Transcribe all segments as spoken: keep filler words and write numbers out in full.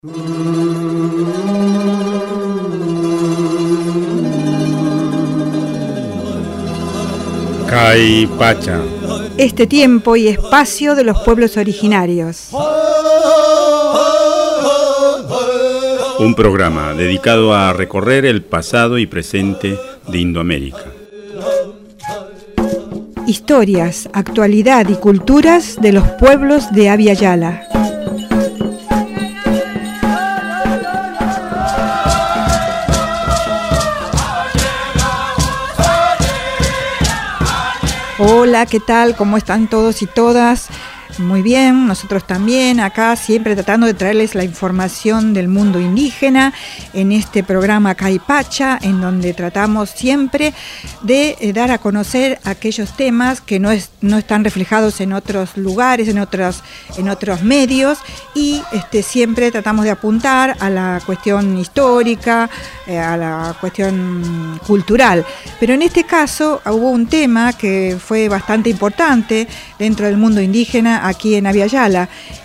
Caipacha. Este tiempo y espacio de los pueblos originarios. Un programa dedicado a recorrer el pasado y presente de Indoamérica. Historias, actualidad y culturas de los pueblos de Abya Yala. Hola, ¿qué tal? ¿Cómo están todos y todas? Muy bien, nosotros también acá siempre tratando de traerles la información del mundo indígena en este programa Caipacha, en donde tratamos siempre de eh, dar a conocer aquellos temas que no, es, no están reflejados en otros lugares, en otros, en otros medios, y este, siempre tratamos de apuntar a la cuestión histórica, eh, a la cuestión cultural. Pero en este caso hubo un tema que fue bastante importante dentro del mundo indígena aquí en Abya Yala,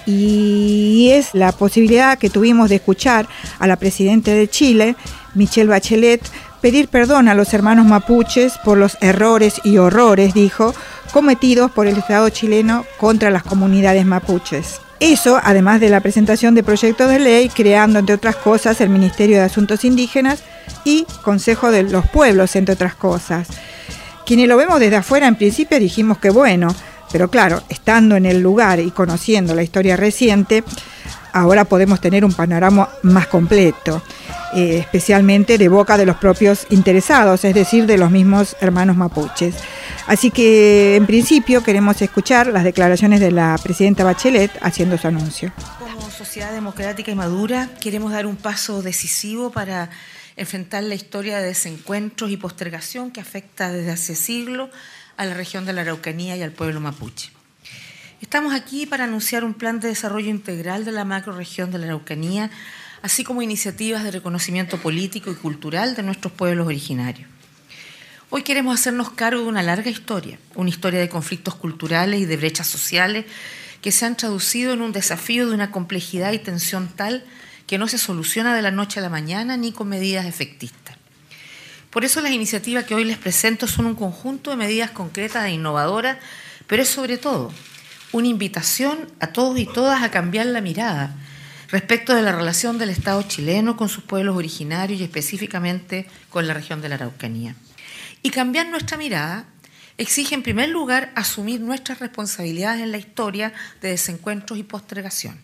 y es la posibilidad que tuvimos de escuchar a la presidenta de Chile, Michelle Bachelet, pedir perdón a los hermanos mapuches por los errores y horrores, dijo, cometidos por el Estado chileno contra las comunidades mapuches. Eso, además de la presentación de proyectos de ley, creando, entre otras cosas, el Ministerio de Asuntos Indígenas y Consejo de los Pueblos, entre otras cosas. Quienes lo vemos desde afuera, en principio dijimos que bueno, pero claro, estando en el lugar y conociendo la historia reciente, ahora podemos tener un panorama más completo, eh, especialmente de boca de los propios interesados, es decir, de los mismos hermanos mapuches. Así que, en principio, queremos escuchar las declaraciones de la presidenta Bachelet haciendo su anuncio. Como sociedad democrática y madura, queremos dar un paso decisivo para enfrentar la historia de desencuentros y postergación que afecta desde hace siglos a la región de la Araucanía y al pueblo mapuche. Estamos aquí para anunciar un plan de desarrollo integral de la macrorregión de la Araucanía, así como iniciativas de reconocimiento político y cultural de nuestros pueblos originarios. Hoy queremos hacernos cargo de una larga historia, una historia de conflictos culturales y de brechas sociales que se han traducido en un desafío de una complejidad y tensión tal que no se soluciona de la noche a la mañana ni con medidas efectistas. Por eso las iniciativas que hoy les presento son un conjunto de medidas concretas e innovadoras, pero es sobre todo una invitación a todos y todas a cambiar la mirada respecto de la relación del Estado chileno con sus pueblos originarios y específicamente con la región de la Araucanía. Y cambiar nuestra mirada exige en primer lugar asumir nuestras responsabilidades en la historia de desencuentros y postergación.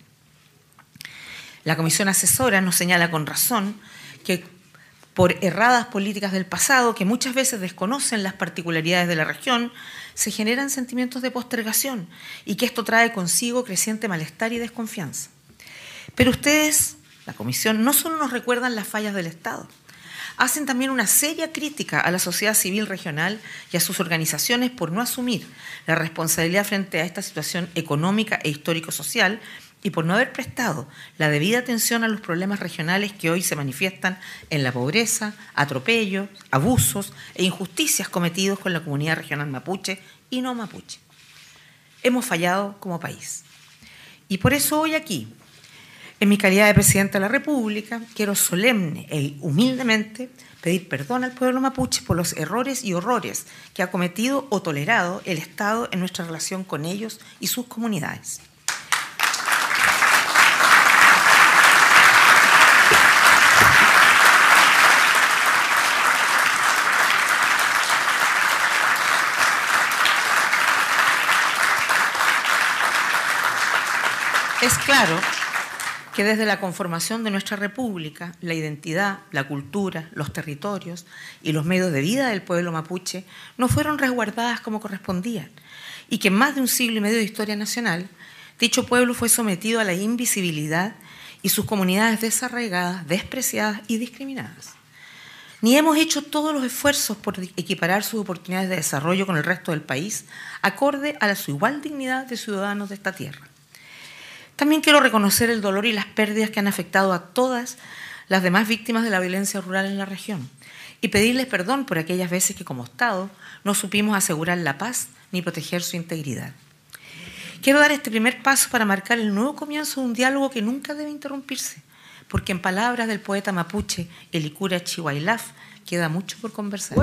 La Comisión Asesora nos señala con razón que por erradas políticas del pasado que muchas veces desconocen las particularidades de la región, se generan sentimientos de postergación y que esto trae consigo creciente malestar y desconfianza. Pero ustedes, la Comisión, no solo nos recuerdan las fallas del Estado, hacen también una seria crítica a la sociedad civil regional y a sus organizaciones por no asumir la responsabilidad frente a esta situación económica e histórico-social y por no haber prestado la debida atención a los problemas regionales que hoy se manifiestan en la pobreza, atropellos, abusos e injusticias cometidos con la comunidad regional mapuche y no mapuche. Hemos fallado como país. Y por eso hoy aquí, en mi calidad de Presidenta de la República, quiero solemne e humildemente pedir perdón al pueblo mapuche por los errores y horrores que ha cometido o tolerado el Estado en nuestra relación con ellos y sus comunidades. Es claro que desde la conformación de nuestra República, la identidad, la cultura, los territorios y los medios de vida del pueblo mapuche no fueron resguardadas como correspondían y que en más de un siglo y medio de historia nacional, dicho pueblo fue sometido a la invisibilidad y sus comunidades desarraigadas, despreciadas y discriminadas. Ni hemos hecho todos los esfuerzos por equiparar sus oportunidades de desarrollo con el resto del país, acorde a la su igual dignidad de ciudadanos de esta tierra. También quiero reconocer el dolor y las pérdidas que han afectado a todas las demás víctimas de la violencia rural en la región y pedirles perdón por aquellas veces que como Estado no supimos asegurar la paz ni proteger su integridad. Quiero dar este primer paso para marcar el nuevo comienzo de un diálogo que nunca debe interrumpirse, porque en palabras del poeta mapuche Elicura Chihuailaf, queda mucho por conversar.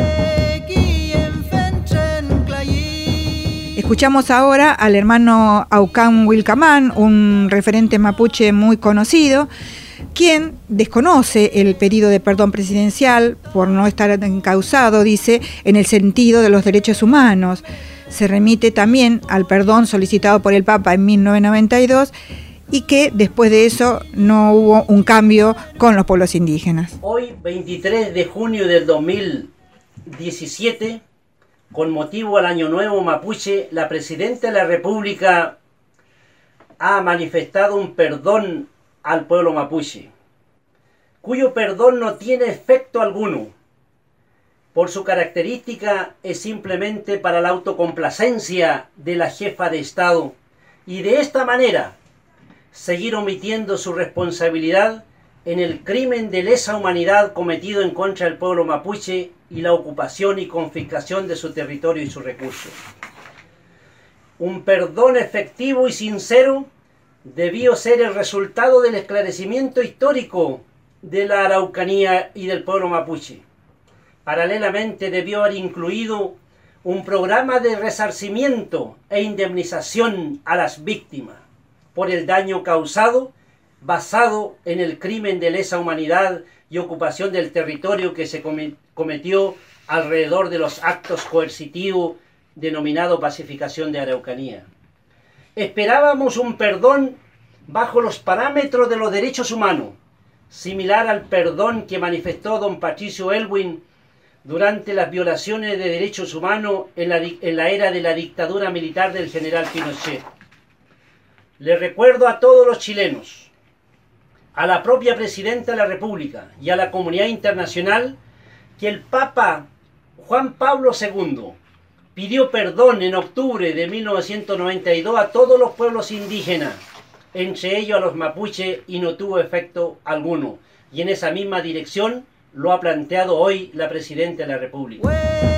Escuchamos ahora al hermano Aucán Wilcamán, un referente mapuche muy conocido, quien desconoce el pedido de perdón presidencial por no estar encausado, dice, en el sentido de los derechos humanos. Se remite también al perdón solicitado por el Papa en mil novecientos noventa y dos y que después de eso no hubo un cambio con los pueblos indígenas. Hoy, veintitrés de junio del dos mil diecisiete, con motivo al Año Nuevo Mapuche, la Presidenta de la República ha manifestado un perdón al pueblo mapuche, cuyo perdón no tiene efecto alguno. Por su característica es simplemente para la autocomplacencia de la jefa de Estado y de esta manera seguir omitiendo su responsabilidad en el crimen de lesa humanidad cometido en contra del pueblo mapuche y la ocupación y confiscación de su territorio y sus recursos. Un perdón efectivo y sincero debió ser el resultado del esclarecimiento histórico de la Araucanía y del pueblo mapuche. Paralelamente debió haber incluido un programa de resarcimiento e indemnización a las víctimas por el daño causado basado en el crimen de lesa humanidad y ocupación del territorio que se cometió alrededor de los actos coercitivos denominado pacificación de Araucanía. Esperábamos un perdón bajo los parámetros de los derechos humanos, similar al perdón que manifestó don Patricio Aylwin durante las violaciones de derechos humanos en la, en la era de la dictadura militar del general Pinochet. Le recuerdo a todos los chilenos, a la propia Presidenta de la República y a la comunidad internacional que el Papa Juan Pablo segundo pidió perdón en octubre de mil novecientos noventa y dos a todos los pueblos indígenas, entre ellos a los mapuches, y no tuvo efecto alguno. Y en esa misma dirección lo ha planteado hoy la Presidenta de la República.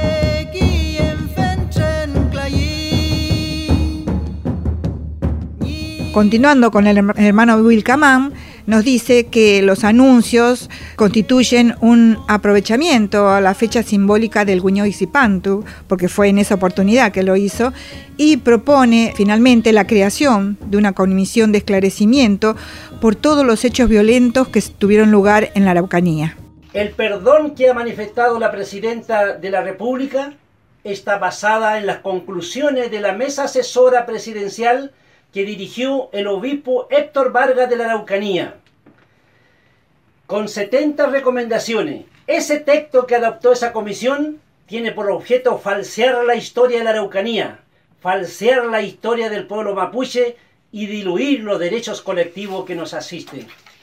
Continuando con el hermano Wilcamán, nos dice que los anuncios constituyen un aprovechamiento a la fecha simbólica del Guñoy-Zipantu, porque fue en esa oportunidad que lo hizo, y propone finalmente la creación de una comisión de esclarecimiento por todos los hechos violentos que tuvieron lugar en la Araucanía. El perdón que ha manifestado la Presidenta de la República está basada en las conclusiones de la mesa asesora presidencial que dirigió el obispo Héctor Vargas de la Araucanía, con setenta recomendaciones. Ese texto que adoptó esa comisión tiene por objeto falsear la historia de la Araucanía, falsear la historia del pueblo mapuche y diluir los derechos colectivos que nos asisten.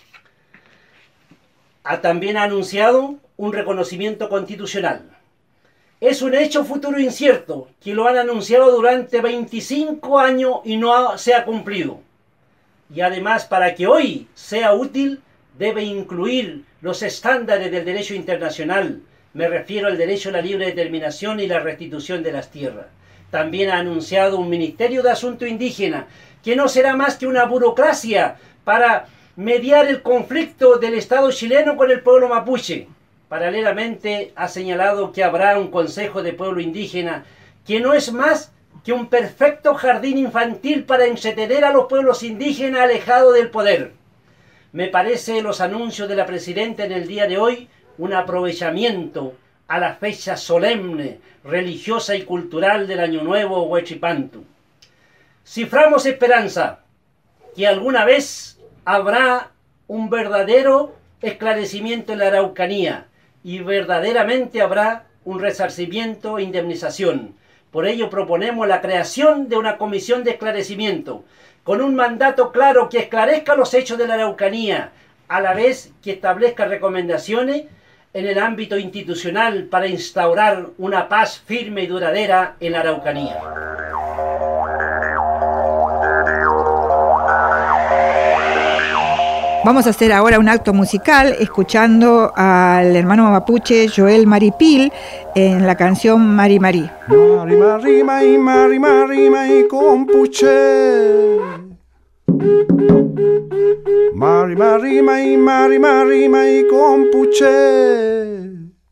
Ha también anunciado un reconocimiento constitucional. Es un hecho futuro incierto que lo han anunciado durante veinticinco años y no ha, se ha cumplido. Y además, para que hoy sea útil, debe incluir los estándares del derecho internacional. Me refiero al derecho a la libre determinación y la restitución de las tierras. También ha anunciado un Ministerio de Asuntos Indígenas, que no será más que una burocracia para mediar el conflicto del Estado chileno con el pueblo mapuche. Paralelamente ha señalado que habrá un Consejo de Pueblo Indígena que no es más que un perfecto jardín infantil para entretener a los pueblos indígenas alejados del poder. Me parece los anuncios de la Presidenta en el día de hoy un aprovechamiento a la fecha solemne, religiosa y cultural del Año Nuevo Huachipantu. Ciframos esperanza que alguna vez habrá un verdadero esclarecimiento en la Araucanía y verdaderamente habrá un resarcimiento e indemnización. Por ello proponemos la creación de una comisión de esclarecimiento con un mandato claro que esclarezca los hechos de la Araucanía, a la vez que establezca recomendaciones en el ámbito institucional para instaurar una paz firme y duradera en la Araucanía. Vamos a hacer ahora un acto musical escuchando al hermano mapuche Joel Maripil en la canción Mari Mari. Mari Mari Mai Mari Mari Mai Compuche Mari mari mai mari mari mai kompuche.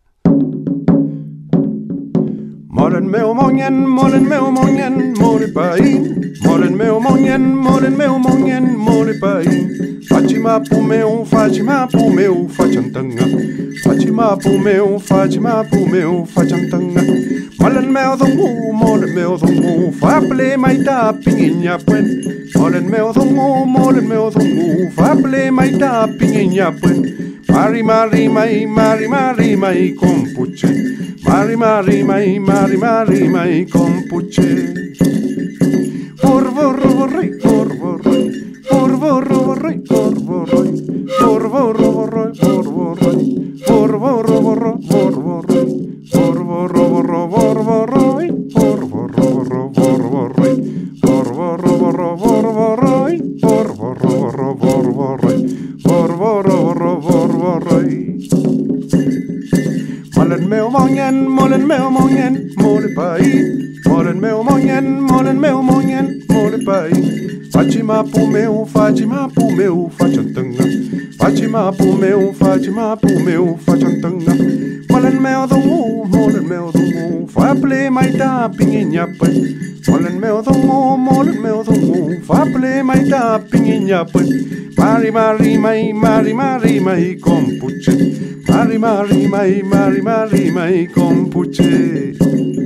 Moren meu mongen, moren meu mongen, mori pain. Moren meu mongen, moren meu mongen, mori pain. Fatima pu meu, Fatima pu meu, Fachantanga. Fatima pu meu, Fatima pu meu, Fachantanga. Molen meu dongu, molen meu dongu, faple maita pinginya puen. Molen meu dongu, molen meu dongu, faple maita pinginya puen. Mari mari mai, mari mari mai kompuche. Mari mari mai, mari mari mai kompuche. Corvo robo rey, corvo rey, corvo robo rey, corvo rey, corvo robo rey, corvo rey, corvo robo ro, corvo rey, corvo robo ro, corvo rey, corvo robo ro, corvo rey, corvo robo ro, corvo rey, corvo robo ro, corvo rey, corvo robo ro, corvo rey. Molen meu mongen, molen meu mongen, mole pai. Molen meu mongen, molen meu mongen, mole pai. Fatima pu meu, Fatima pu meu, Fachantanga. Fatima pu meu, Fatima pu meu, Fachantanga. Molen meu dongu, molen meu dongu, faple maita pinginya pai. Molen meu dongu, molen meu dongu, faple maita pinginya pai. Mari mari mai, mari mari mai kompuche. Mari mari mai, mari mari mai kompuche.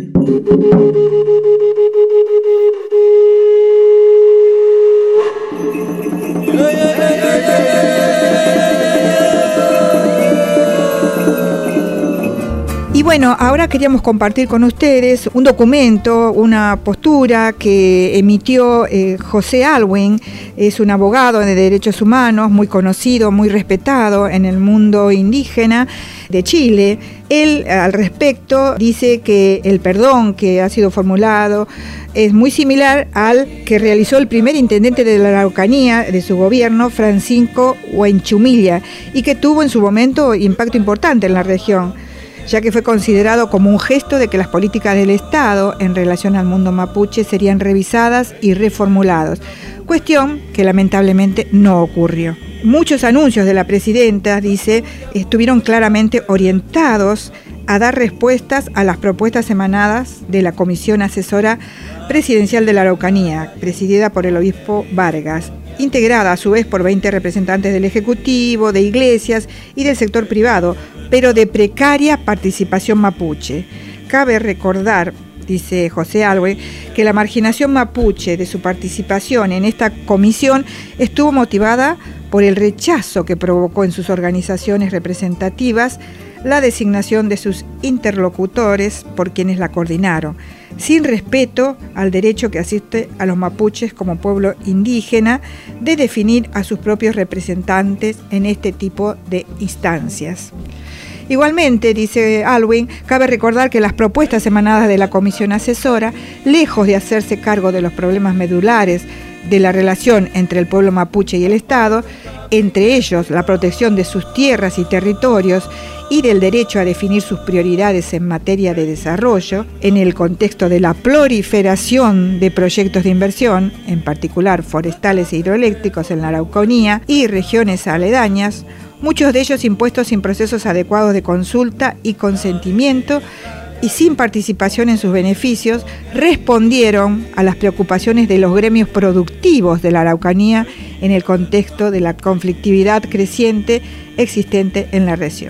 Y bueno, ahora queríamos compartir con ustedes un documento, una postura que emitió eh, José Alwin. Es un abogado de derechos humanos muy conocido, muy respetado en el mundo indígena de Chile. Él al respecto dice que el perdón que ha sido formulado es muy similar al que realizó el primer intendente de la Araucanía de su gobierno, Francisco Huenchumilla, y que tuvo en su momento impacto importante en la región, ya que fue considerado como un gesto de que las políticas del Estado en relación al mundo mapuche serían revisadas y reformuladas, cuestión que lamentablemente no ocurrió. Muchos anuncios de la presidenta, dice, estuvieron claramente orientados a dar respuestas a las propuestas emanadas de la Comisión Asesora Presidencial de la Araucanía, presidida por el obispo Vargas, integrada a su vez por veinte representantes del Ejecutivo, de iglesias y del sector privado, pero de precaria participación mapuche. Cabe recordar, dice José Alwin, que la marginación mapuche de su participación en esta comisión estuvo motivada por el rechazo que provocó en sus organizaciones representativas la designación de sus interlocutores por quienes la coordinaron, sin respeto al derecho que asiste a los mapuches como pueblo indígena de definir a sus propios representantes en este tipo de instancias. Igualmente, dice Alwin, cabe recordar que las propuestas emanadas de la Comisión Asesora, lejos de hacerse cargo de los problemas medulares de la relación entre el pueblo mapuche y el Estado, entre ellos la protección de sus tierras y territorios y del derecho a definir sus prioridades en materia de desarrollo, en el contexto de la proliferación de proyectos de inversión, en particular forestales e hidroeléctricos en la Araucanía y regiones aledañas, muchos de ellos impuestos sin procesos adecuados de consulta y consentimiento y sin participación en sus beneficios, respondieron a las preocupaciones de los gremios productivos de la Araucanía en el contexto de la conflictividad creciente existente en la región.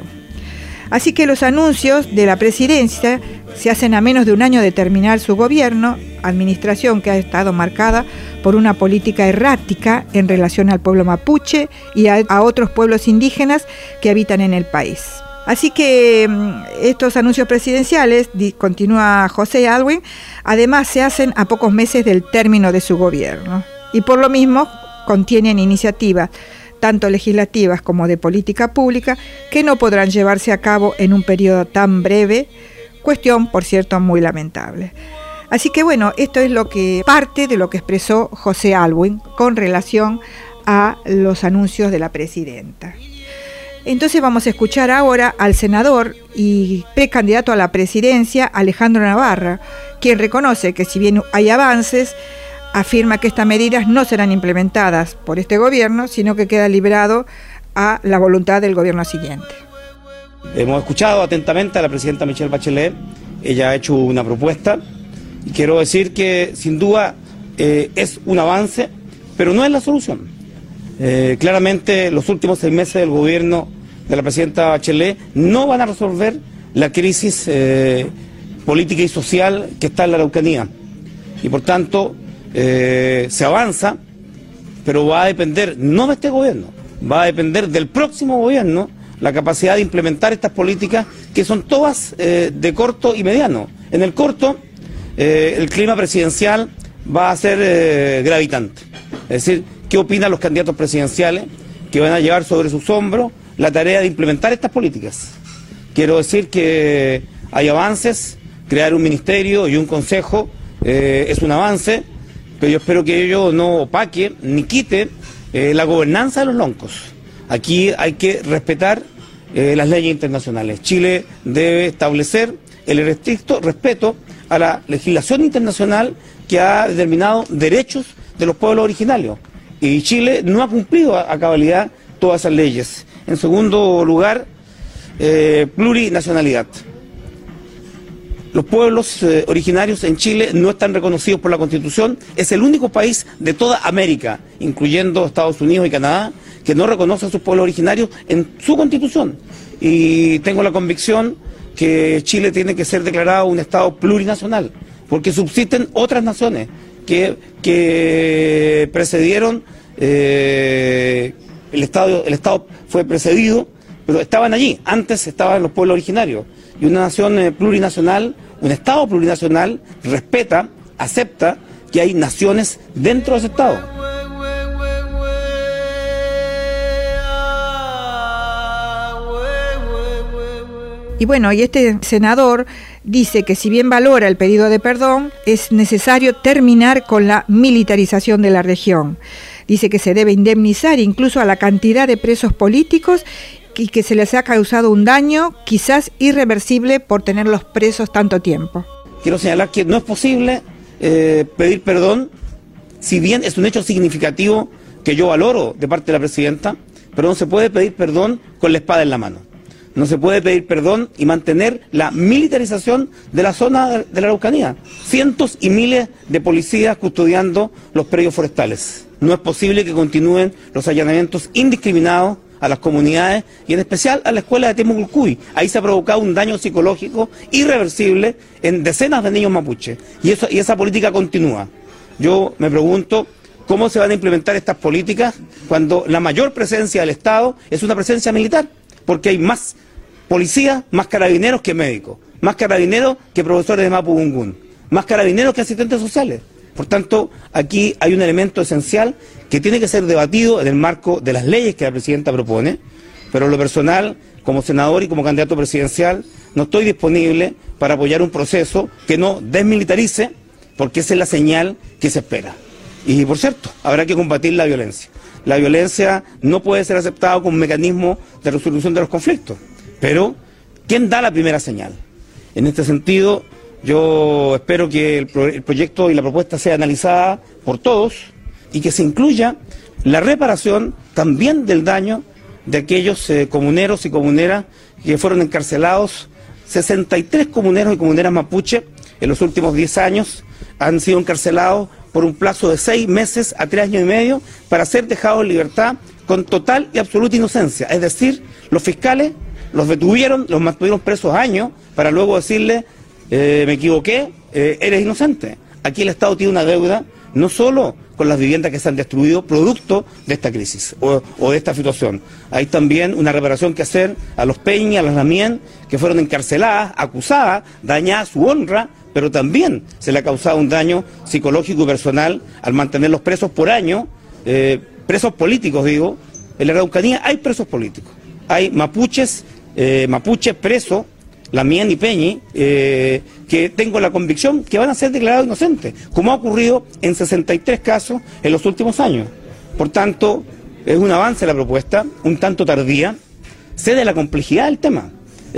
Así que los anuncios de la presidencia se hacen a menos de un año de terminar su gobierno, administración que ha estado marcada por una política errática en relación al pueblo mapuche y a, a otros pueblos indígenas que habitan en el país. Así que estos anuncios presidenciales, continúa José Alwin, además se hacen a pocos meses del término de su gobierno y por lo mismo contienen iniciativas tanto legislativas como de política pública que no podrán llevarse a cabo en un periodo tan breve, cuestión, por cierto, muy lamentable. Así que bueno, esto es lo que parte de lo que expresó José Alwin con relación a los anuncios de la presidenta. Entonces vamos a escuchar ahora al senador y precandidato a la presidencia, Alejandro Navarra, quien reconoce que si bien hay avances, afirma que estas medidas no serán implementadas por este gobierno, sino que queda librado a la voluntad del gobierno siguiente. Hemos escuchado atentamente a la presidenta Michelle Bachelet. Ella ha hecho una propuesta y quiero decir que sin duda eh, es un avance, pero no es la solución. Eh, claramente los últimos seis meses del gobierno de la presidenta Bachelet no van a resolver la crisis eh, política y social que está en la Araucanía. Y por tanto eh, se avanza, pero va a depender no de este gobierno, va a depender del próximo gobierno la capacidad de implementar estas políticas que son todas eh, de corto y mediano. En el corto, eh, el clima presidencial va a ser eh, gravitante. Es decir, ¿qué opinan los candidatos presidenciales que van a llevar sobre sus hombros la tarea de implementar estas políticas? Quiero decir que hay avances, crear un ministerio y un consejo eh, es un avance, pero yo espero que ello no opaque ni quite eh, la gobernanza de los loncos. Aquí hay que respetar eh, las leyes internacionales. Chile debe establecer el estricto respeto a la legislación internacional que ha determinado derechos de los pueblos originarios. Y Chile no ha cumplido a, a cabalidad todas esas leyes. En segundo lugar, eh, plurinacionalidad. Los pueblos eh, originarios en Chile no están reconocidos por la Constitución. Es el único país de toda América, incluyendo Estados Unidos y Canadá, que no reconoce a sus pueblos originarios en su Constitución. Y tengo la convicción que Chile tiene que ser declarado un Estado plurinacional, porque subsisten otras naciones que, que precedieron, eh, el, Estado, el Estado fue precedido, pero estaban allí, antes estaban los pueblos originarios. Y una nación eh, plurinacional, un Estado plurinacional, respeta, acepta que hay naciones dentro de ese Estado. Y bueno, y este senador dice que si bien valora el pedido de perdón, es necesario terminar con la militarización de la región. Dice que se debe indemnizar incluso a la cantidad de presos políticos y que se les ha causado un daño quizás irreversible por tenerlos presos tanto tiempo. Quiero señalar que no es posible eh, pedir perdón, si bien es un hecho significativo que yo valoro de parte de la presidenta, pero no se puede pedir perdón con la espada en la mano. No se puede pedir perdón y mantener la militarización de la zona de la Araucanía. Cientos y miles de policías custodiando los predios forestales. No es posible que continúen los allanamientos indiscriminados a las comunidades y en especial a la escuela de Temuculcuy. Ahí se ha provocado un daño psicológico irreversible en decenas de niños mapuches. Y, eso, y esa política continúa. Yo me pregunto cómo se van a implementar estas políticas cuando la mayor presencia del Estado es una presencia militar, porque hay más policías, más carabineros que médicos, más carabineros que profesores de Mapudungún, más carabineros que asistentes sociales. Por tanto, aquí hay un elemento esencial que tiene que ser debatido en el marco de las leyes que la presidenta propone, pero en lo personal, como senador y como candidato presidencial, no estoy disponible para apoyar un proceso que no desmilitarice, porque esa es la señal que se espera. Y por cierto, habrá que combatir la violencia. La violencia no puede ser aceptada como un mecanismo de resolución de los conflictos. Pero, ¿quién da la primera señal? En este sentido, yo espero que el, pro el proyecto y la propuesta sea analizada por todos y que se incluya la reparación también del daño de aquellos eh, comuneros y comuneras que fueron encarcelados. sesenta y tres comuneros y comuneras mapuche en los últimos diez años han sido encarcelados por un plazo de seis meses a tres años y medio para ser dejados en libertad con total y absoluta inocencia. Es decir, los fiscales los detuvieron, los mantuvieron presos años para luego decirle, eh, me equivoqué, eh, eres inocente. Aquí el Estado tiene una deuda no solo con las viviendas que se han destruido producto de esta crisis o, o de esta situación. Hay también una reparación que hacer a los Peña, a las Lamien, que fueron encarceladas, acusadas, dañada su honra, pero también se le ha causado un daño psicológico y personal al mantenerlos presos por año, eh, presos políticos digo. En la Araucanía hay presos políticos, hay mapuches, eh, mapuches presos, Lamien y Peñi, eh, que tengo la convicción que van a ser declarados inocentes, como ha ocurrido en sesenta y tres casos en los últimos años. Por tanto, es un avance la propuesta, un tanto tardía, cede la complejidad del tema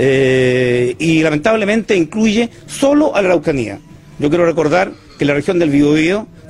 eh, y lamentablemente incluye solo a la Araucanía. Yo quiero recordar que la región del Biobío